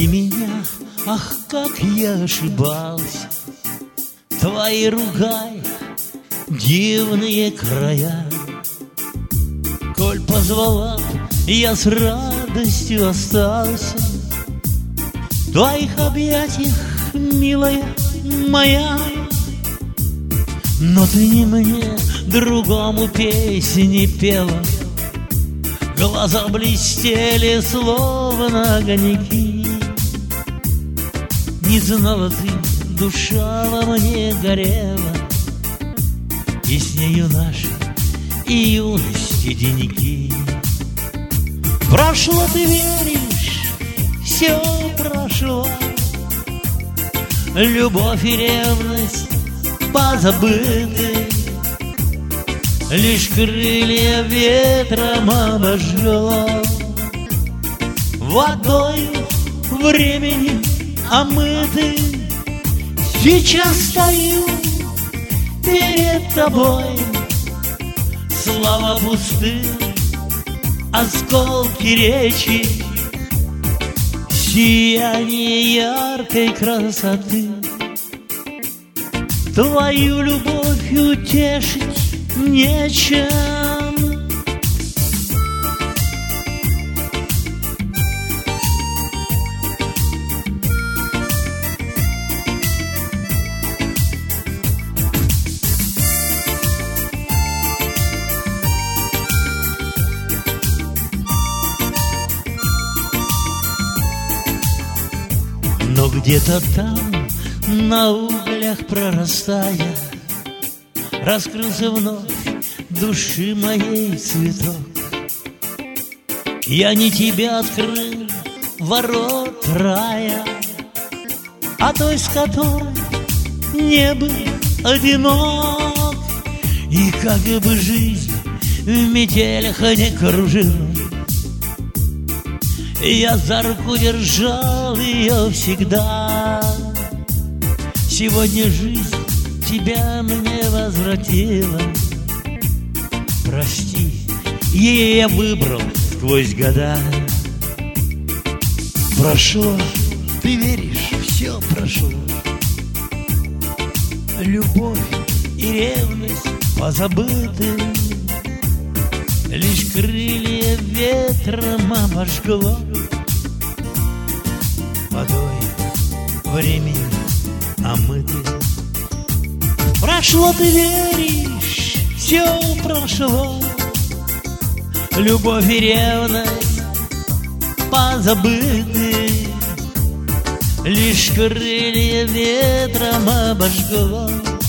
Прости меня, ах, как я ошибался. Твои ругай дивные края. Коль позвала, я с радостью остался в твоих объятиях, милая моя. Но ты не мне, другому песни пела. Глаза блестели, словно огоньки. Не знала ты, душа во мне горела, и с нею наши и юности деньки. Прошло, ты веришь, все прошло, любовь и ревность позабыты. Лишь крылья ветром обожгло, водой времени омыты. Сейчас стою перед тобой, слова пусты, осколки речи, сияние яркой красоты. Твою любовь утешить нечем. Но где-то там, на углях прорастая, раскрылся вновь души моей цветок. Я не тебя открыл ворот рая, а той, с которой не был одинок. И как бы жизнь в метелях не кружила, я за руку держал ее всегда. Сегодня жизнь тебя мне возвратила. Прости, ее я выбрал сквозь года. Прошло, ты веришь, все прошло. Любовь и ревность позабыты. Лишь крылья ветром обожгло, водой времени омыты. Прошло, ты веришь, все прошло. Любовь и ревность позабыты. Лишь крылья ветром обожгло,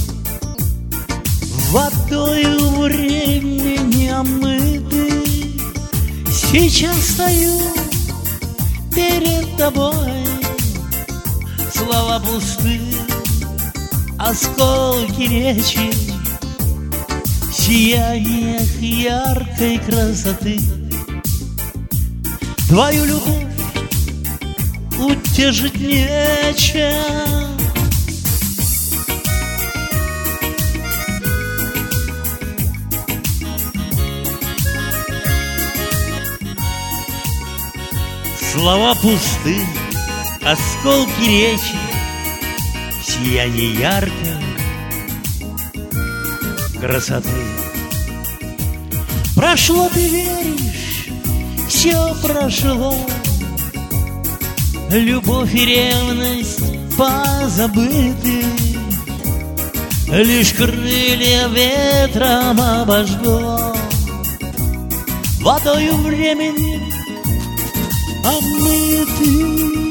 водою времени омыты. Сейчас стою перед тобой, слова пусты, осколки речи, сияниях яркой красоты. Твою любовь утешить нечем. Слова пусты, осколки речи, сияние яркой красоты. Прошло, ты веришь, все прошло. Любовь и ревность позабыты. Лишь крылья ветром обожгло, водою времени омыты.